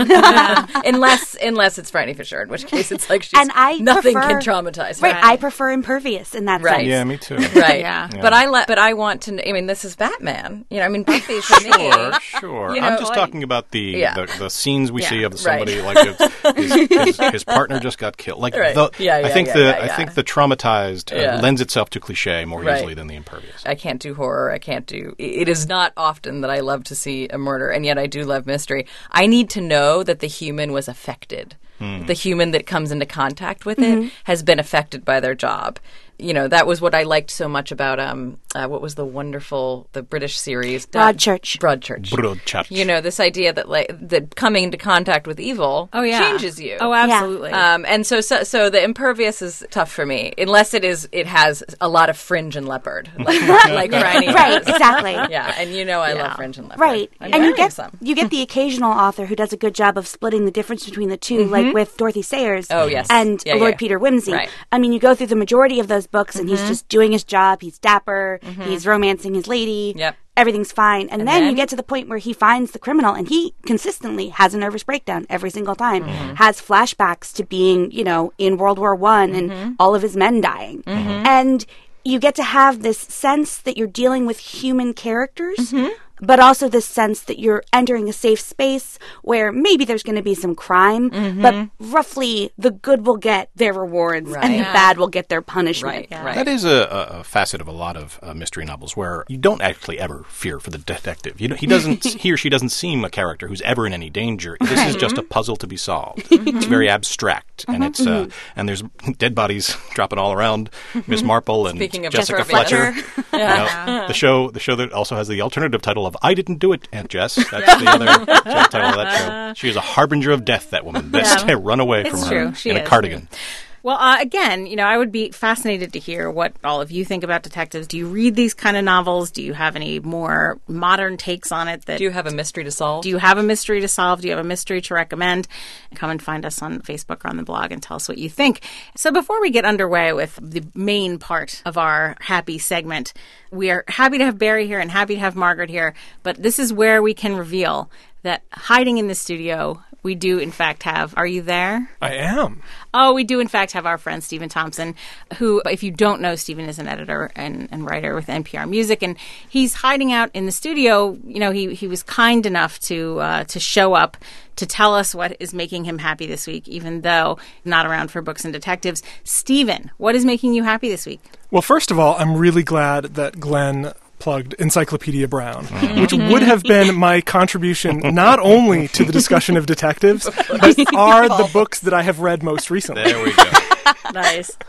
unless unless it's Franny Fisher, in which case it's like she's and I nothing prefer, can traumatize her. Right, I prefer Impervious in that right. sense. Yeah, me too. Right. Yeah. yeah. But I le- but I want to, I mean, this is Batman. You know, I mean, Buffy for me. Sure, sure. You know, I'm just like, talking about the, yeah. the, the scenes we yeah. see of somebody right. like his, his, his, his partner just got killed. Like right. the, yeah, yeah, I think yeah, the yeah, yeah. I think the traumatized uh, yeah. lends itself to cliche more right. easily than the impervious. I can't do horror. I can't do. It is not often that I love to see a murder, and yet I do love mystery. I need to know that the human was affected. Hmm. The human that comes into contact with mm-hmm. it has been affected by their job. You know, that was what I liked so much about um, uh, what was the wonderful the British series Broadchurch. Broadchurch. Broadchurch. You know, this idea that like that coming into contact with evil oh, yeah. changes you. Oh, absolutely. Yeah. Um, and so, so so the impervious is tough for me, unless it is it has a lot of Fringe and Leopard, like like Franny right, has. exactly. Yeah, and you know I yeah. love Fringe and Leopard. Right, I'm and you get some. you get the occasional author who does a good job of splitting the difference between the two, mm-hmm. like with Dorothy Sayers. Oh yes, and yeah, Lord yeah. Peter Wimsey. Right. I mean, you go through the majority of those books, and mm-hmm. he's just doing his job. He's dapper. Mm-hmm. He's romancing his lady. Yep. Everything's fine. And, And then, then? you get to the point where he finds the criminal, and he consistently has a nervous breakdown every single time. Mm-hmm. Has flashbacks to being, you know, in World War One mm-hmm. and all of his men dying. Mm-hmm. And you get to have this sense that you're dealing with human characters. Mm-hmm. But also this sense that you're entering a safe space where maybe there's going to be some crime, mm-hmm. but roughly the good will get their rewards Right. and the Yeah. bad will get their punishment. Right, Yeah. right. That is a, a facet of a lot of uh, mystery novels where you don't actually ever fear for the detective. You know, he doesn't, he or she doesn't seem a character who's ever in any danger. This is just a puzzle to be solved. It's very abstract, and it's uh, and there's dead bodies dropping all around. Miss Marple and Speaking of Jessica Jessica Fletcher. Fletcher. You know, the show, the show that also has the alternative title of "I Didn't Do It, Aunt Jess." That's the other title of that show. She is a harbinger of death. That woman. Best Yeah. run away from It's her true. She in a is. cardigan. Well, uh, again, you know, I would be fascinated to hear what all of you think about detectives. Do you read these kind of novels? Do you have any more modern takes on it? That Do you have a mystery to solve? Do you have a mystery to solve? Do you have a mystery to recommend? Come and find us on Facebook or on the blog and tell us what you think. So before we get underway with the main part of our happy segment, we are happy to have Barry here and happy to have Margaret here. But this is where we can reveal that hiding in the studio, we do in fact have, are you there? I am. Oh, we do in fact have our friend Stephen Thompson, who, if you don't know, Stephen is an editor and, and writer with N P R Music, and he's hiding out in the studio. You know, he, he was kind enough to uh, to show up to tell us what is making him happy this week, even though not around for books and detectives. Stephen, what is making you happy this week? Well, first of all, I'm really glad that Glenn plugged Encyclopedia Brown, which would have been my contribution not only to the discussion of detectives, but are the books that I have read most recently. There we go. Nice.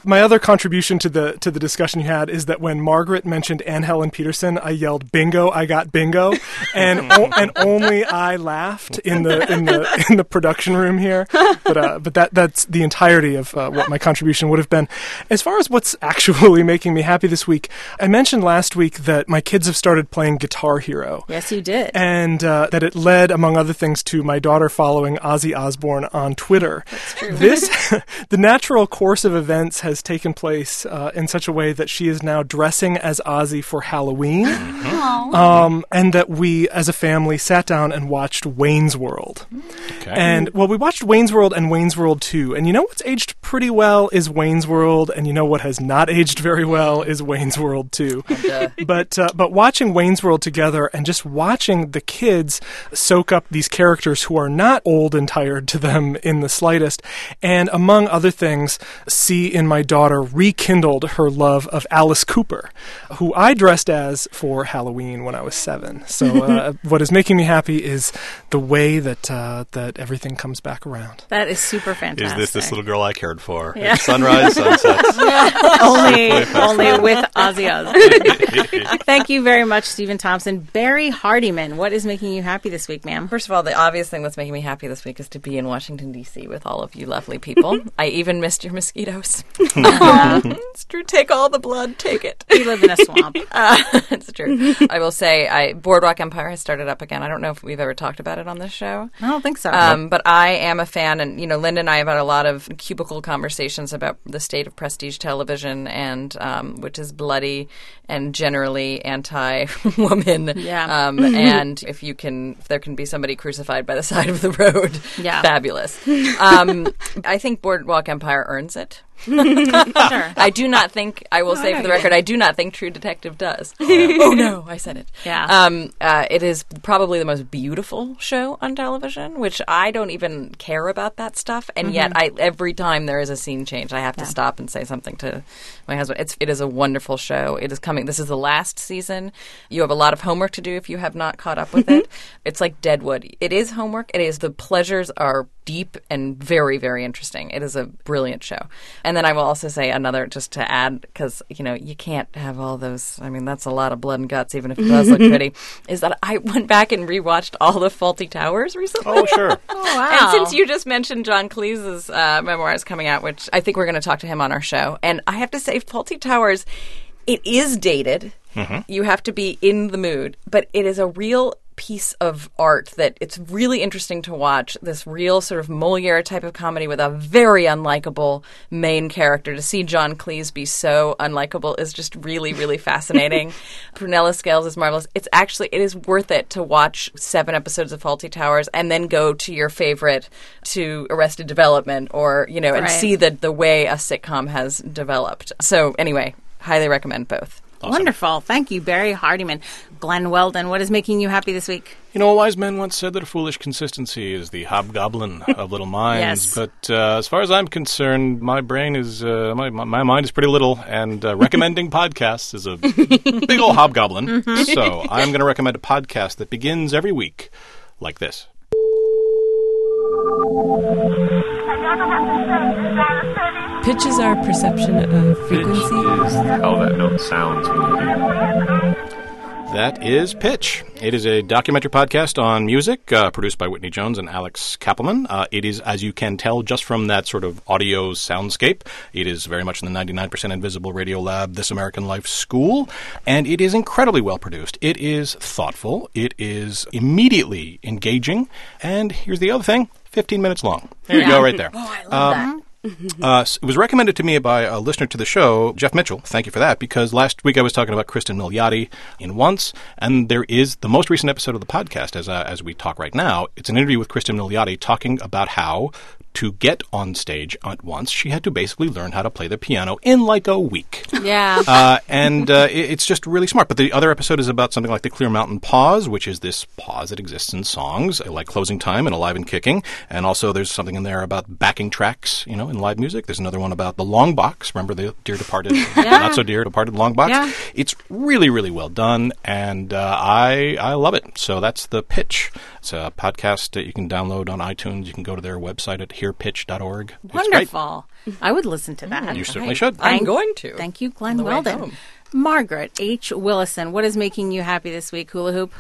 My other contribution to the to the discussion you had is that when Margaret mentioned Anne Helen Peterson, I yelled "Bingo! I got bingo!" and o- and only I laughed in the in the in the production room here. But uh, but that that's the entirety of uh, what my contribution would have been. As far as what's actually making me happy this week, I mentioned last week that my kids have started playing Guitar Hero. Yes, you did. And uh, that it led, among other things, to my daughter following Ozzy Osbourne on Twitter. That's true. This, the natural course of events has taken place uh, in such a way that she is now dressing as Ozzy for Halloween. Mm-hmm. Um, and that we, as a family, sat down and watched Wayne's World. Okay. And, well, we watched Wayne's World and Wayne's World two. And you know what's aged pretty well is Wayne's World, and you know what has not aged very well is Wayne's World two. but uh, but watching Wayne's World together and just watching the kids soak up these characters who are not old and tired to them in the slightest, and among other things, see in my daughter rekindled her love of Alice Cooper, who I dressed as for Halloween when I was seven. So uh, what is making me happy is the way that uh, that everything comes back around. That is super fantastic. Is this this little girl I cared for? Yeah. Sunrise, sunsets. only, only with Ozzy Osbourne. Thank you very much, Stephen Thompson. Barry Hardiman, what is making you happy this week, ma'am? First of all, the obvious thing that's making me happy this week is to be in Washington, D C with all of you lovely people. I even missed your mosquitoes. Yeah. It's true. Take all the blood. Take it. We live in a swamp. Uh, it's true. I will say, I Boardwalk Empire has started up again. I don't know if we've ever talked about it on this show. I don't think so. Um, but I am a fan, and you know, Linda and I have had a lot of cubicle conversations about the state of prestige television, and um, which is bloody and generally anti-woman. Yeah. Um, and if you can, if there can be somebody crucified by the side of the road, Yeah. fabulous. Um, I think Boardwalk Empire earns it. Sure. I do not think, I will No, I say know for the you record, do. I do not think True Detective does. Oh no, I said it. Yeah. Um, uh, it is probably the most beautiful show on television, which I don't even care about that stuff, and yet I every time there is a scene change, I have to stop and say something to my husband. It's it is a wonderful show. It is coming. This is the last season. You have a lot of homework to do if you have not caught up with it. It's like Deadwood. It is homework. It is the pleasures are deep and very, very interesting. It is a brilliant show. And then I will also say another, just to add, because, you know, you can't have all those, I mean, that's a lot of blood and guts, even if it does look pretty, is that I went back and rewatched all the Fawlty Towers recently. Oh, sure. Oh, wow. And since you just mentioned John Cleese's uh, memoirs coming out, which I think we're going to talk to him on our show, and I have to say, Fawlty Towers, it is dated. Mm-hmm. You have to be in the mood, but it is a real piece of art that it's really interesting to watch. This real sort of Moliere type of comedy with a very unlikable main character. To see John Cleese be so unlikable is just really, really fascinating. Prunella Scales is marvelous. It's actually, it is worth it to watch seven episodes of Fawlty Towers and then go to your favorite, to Arrested Development, or, you know, and Right. see the, the way a sitcom has developed. So anyway, highly recommend both. Awesome. Wonderful. Thank you, Barry Hardiman. Glenn Weldon, what is making you happy this week? You know, a wise man once said that a foolish consistency is the hobgoblin of little minds. Yes. But uh, as far as I'm concerned, my brain is, uh, my, my my mind is pretty little, and uh, recommending podcasts is a big old hobgoblin. Mm-hmm. So I'm going to recommend a podcast that begins every week like this. Pitch is our perception of frequency. Pitch is how that note sounds when you hear it. That is Pitch. It is a documentary podcast on music, uh, produced by Whitney Jones and Alex Kappelman. Uh, it is, as you can tell, just from that sort of audio soundscape. It is very much in the ninety-nine percent Invisible Radio Lab, This American Life School, and it is incredibly well produced. It is thoughtful. It is immediately engaging. And here's the other thing, fifteen minutes long. There you go, right there. Oh, I love that. Uh, it was recommended to me by a listener to the show, Jeff Mitchell. Thank you for that, because last week I was talking about Kristen Milioti in Once, and there is the most recent episode of the podcast, as uh, as we talk right now. It's an interview with Kristen Milioti talking about how, to get on stage at Once, she had to basically learn how to play the piano in like a week. Yeah. Uh, and uh, it, it's just really smart. But the other episode is about something like the Clear Mountain Pause, which is this pause that exists in songs, like Closing Time and Alive and Kicking. And also there's something in there about backing tracks, you know, in live music. There's another one about the long box. Remember the Dear Departed, Not So Dear Departed long box? Yeah. It's really, really well done, and uh, I I love it. So that's The Pitch. It's a podcast that you can download on iTunes. You can go to their website at hear pitch dot org. Wonderful. I would listen to that. You certainly should. I'm Thank- going to. Thank you, Glenn On the way Weldon. home. Margaret H. Willison, what is making you happy this week, Hula Hoop?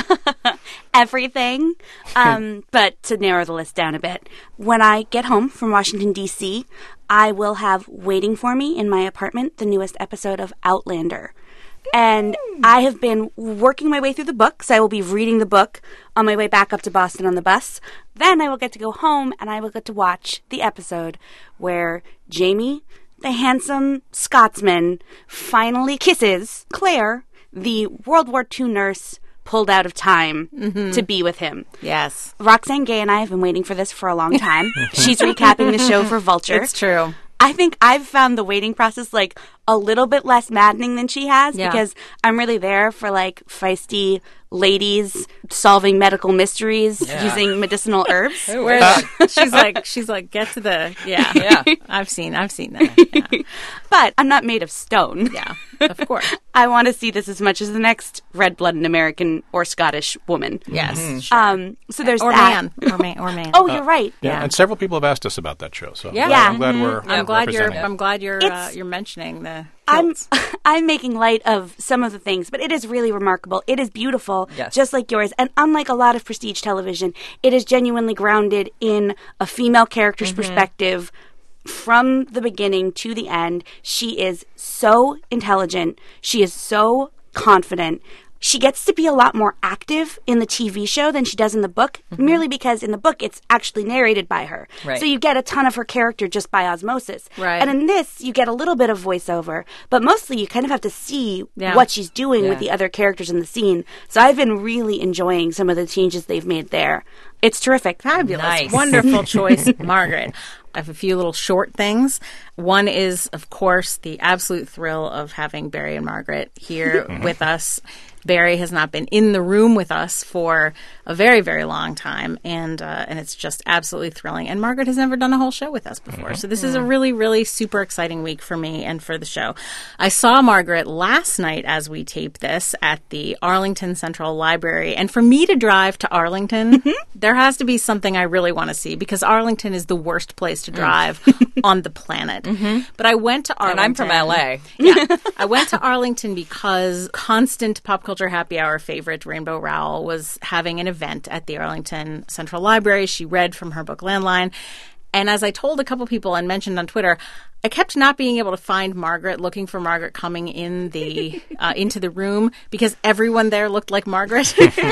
Everything. Um, but to narrow the list down a bit, when I get home from Washington, D C, I will have waiting for me in my apartment the newest episode of Outlander. And I have been working my way through the book, so I will be reading the book on my way back up to Boston on the bus. Then I will get to go home and I will get to watch the episode where Jamie, the handsome Scotsman, finally kisses Claire, the World War Two nurse pulled out of time mm-hmm. to be with him. Yes. Roxane Gay and I have been waiting for this for a long time. She's recapping the show for Vulture. It's true. I think I've found the waiting process like a little bit less maddening than she has Yeah. because I'm really there for like feisty ladies solving medical mysteries Yeah. using medicinal herbs. Ooh, Where uh, she's like, she's like, get to the, yeah. Yeah. I've seen, I've seen that. Yeah. But I'm not made of stone. Yeah, of course. I want to see this as much as the next red-blooded American or Scottish woman. Yes. Sure. Um, so there's or that. man. Or man. Or man. Oh, you're right. Yeah, Yeah. and several people have asked us about that show. So Yeah. I'm Yeah. glad, I'm glad we're. I'm glad you're. representing. I'm glad you're. Uh, It's- you're mentioning the. I'm kilts. I'm making light of some of the things, but it is really remarkable. It is beautiful, Yes. just like yours. And unlike a lot of prestige television, it is genuinely grounded in a female character's perspective from the beginning to the end. She is so intelligent. She is so confident. She gets to be a lot more active in the T V show than she does in the book, merely because in the book it's actually narrated by her. Right. So you get a ton of her character just by osmosis. Right. And in this, you get a little bit of voiceover, but mostly you kind of have to see Yeah. what she's doing Yeah. with the other characters in the scene. So I've been really enjoying some of the changes they've made there. It's terrific. Fabulous. Nice. Wonderful choice, Margaret. I have a few little short things. One is, of course, the absolute thrill of having Barry and Margaret here with us. Barry has not been in the room with us for a very, very long time, and uh, and it's just absolutely thrilling. And Margaret has never done a whole show with us before, so this is a really, really super exciting week for me and for the show. I saw Margaret last night as we taped this at the Arlington Central Library, and for me to drive to Arlington, there has to be something I really want to see because Arlington is the worst place to drive on the planet. But I went to Arlington. And I'm from L A. Yeah. I went to Arlington because constant pop culture happy hour favorite Rainbow Rowell was having an event at the Arlington Central Library. She read from her book Landline. And as I told a couple people and mentioned on Twitter, I kept not being able to find Margaret, looking for Margaret coming in the uh, into the room because everyone there looked like Margaret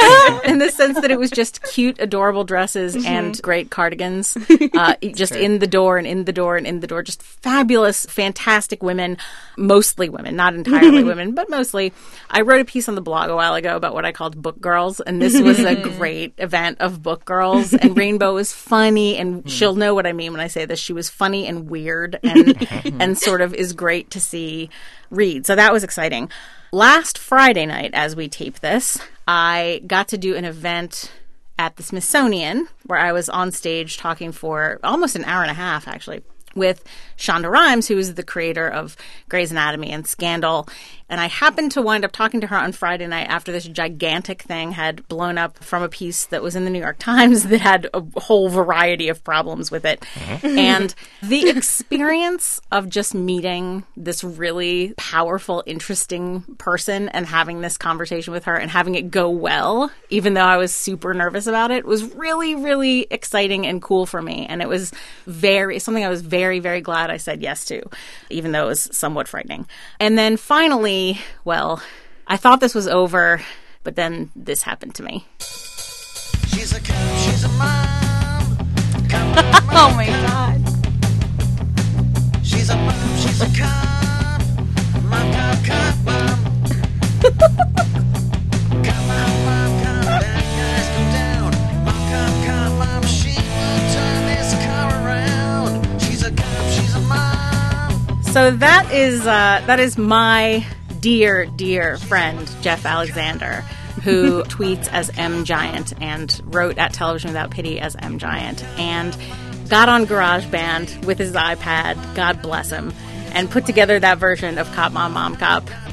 in the sense that it was just cute, adorable dresses and great cardigans, uh, just in the door and in the door and in the door. Just fabulous, fantastic women, mostly women, not entirely women, but mostly. I wrote a piece on the blog a while ago about what I called book girls, and this was a great event of book girls. And Rainbow was funny, and she'll know what I mean when I say this. She was funny and weird and and sort of is great to see read. So that was exciting. Last Friday night, as we tape this, I got to do an event at the Smithsonian where I was on stage talking for almost an hour and a half, actually, with Shonda Rhimes, who is the creator of Grey's Anatomy and Scandal. And I happened to wind up talking to her on Friday night after this gigantic thing had blown up from a piece that was in the New York Times that had a whole variety of problems with it. Mm-hmm. And the experience of just meeting this really powerful, interesting person and having this conversation with her and having it go well, even though I was super nervous about it, was really, really exciting and cool for me. And it was very, something I was very, very glad I said yes to, even though it was somewhat frightening. And then finally, well, I thought this was over, but then this happened to me. She's a cop, she's a mom. Cop, mom, Oh my god. she's a mom, she's a cop. Mom, cop, cop, mom. Cop, mom, mom, cop, bad guys come down. Mom, cop, cop, mom, she will turn this car around. She's a cop, she's a mom. So that is uh, that is my dear, dear friend, Jeff Alexander, who tweets as M Giant and wrote at Television Without Pity as M Giant, and got on GarageBand with his iPad, God bless him, and put together that version of Cop Mom Mom Cop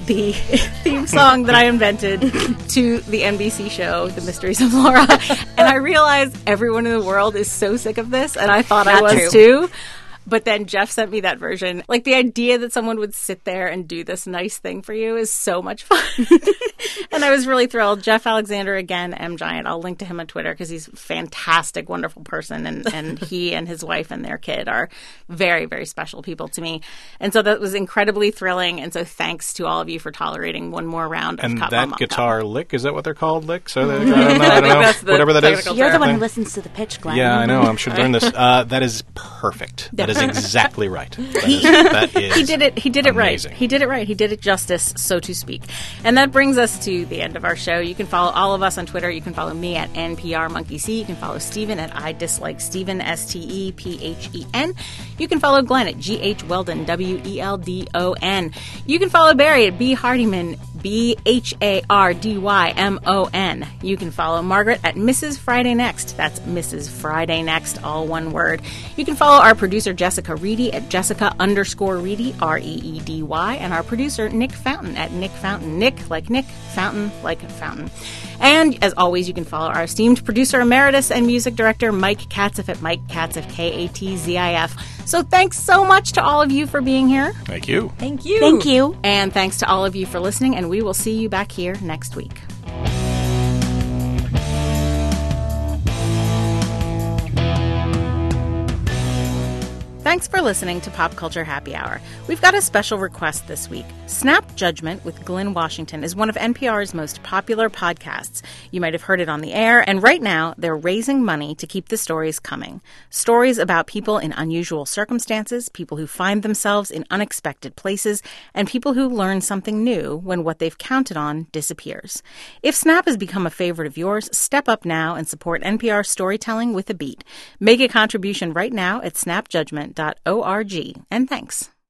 the theme song that I invented to the N B C show, The Mysteries of Laura. And I realized everyone in the world is so sick of this, and I thought I Not was true. too. But then Jeff sent me that version. Like, the idea that someone would sit there and do this nice thing for you is so much fun. And I was really thrilled. Jeff Alexander, again, M Giant. I'll link to him on Twitter because he's a fantastic, wonderful person. And, and he and his wife and their kid are very, very special people to me. And so that was incredibly thrilling. And so thanks to all of you for tolerating one more round of And Cop that Mom guitar lick, is that what they're called? Licks? Are they, I don't know. I don't think know. that's the Whatever that is. technical You're the one who Thing. listens to the pitch, Glenn. Yeah, I know. I should learn this. Uh, that is perfect. That is exactly right. That is, that is He did it. He did it amazing. right. He did it right. He did it justice, so to speak. And that brings us to the end of our show. You can follow all of us on Twitter. You can follow me at N P R Monkey C. You can follow Steven at I Dislike Steven, S T E P H E N. You can follow Glenn at G H Weldon, W E L D O N. You can follow Barry at B Hardyman, B H A R D Y M O N. You can follow Margaret at Missus Friday Next. That's Missus Friday Next, all one word. You can follow our producer Jessica Reedy at Jessica underscore Reedy, R E E D Y, and our producer Nick Fountain at Nick Fountain. Nick like Nick, Fountain like Fountain. And as always, you can follow our esteemed producer emeritus and music director Mike Katzif at Mike Katzif, K A T Z I F. So thanks so much to all of you for being here. Thank you. Thank you. Thank you. And thanks to all of you for listening, and we will see you back here next week. Thanks for listening to Pop Culture Happy Hour. We've got a special request this week. Snap Judgment with Glenn Washington is one of N P R's most popular podcasts. You might have heard it on the air, and right now they're raising money to keep the stories coming. Stories about people in unusual circumstances, people who find themselves in unexpected places, and people who learn something new when what they've counted on disappears. If Snap has become a favorite of yours, step up now and support N P R storytelling with a beat. Make a contribution right now at snap judgment dot org, and thanks.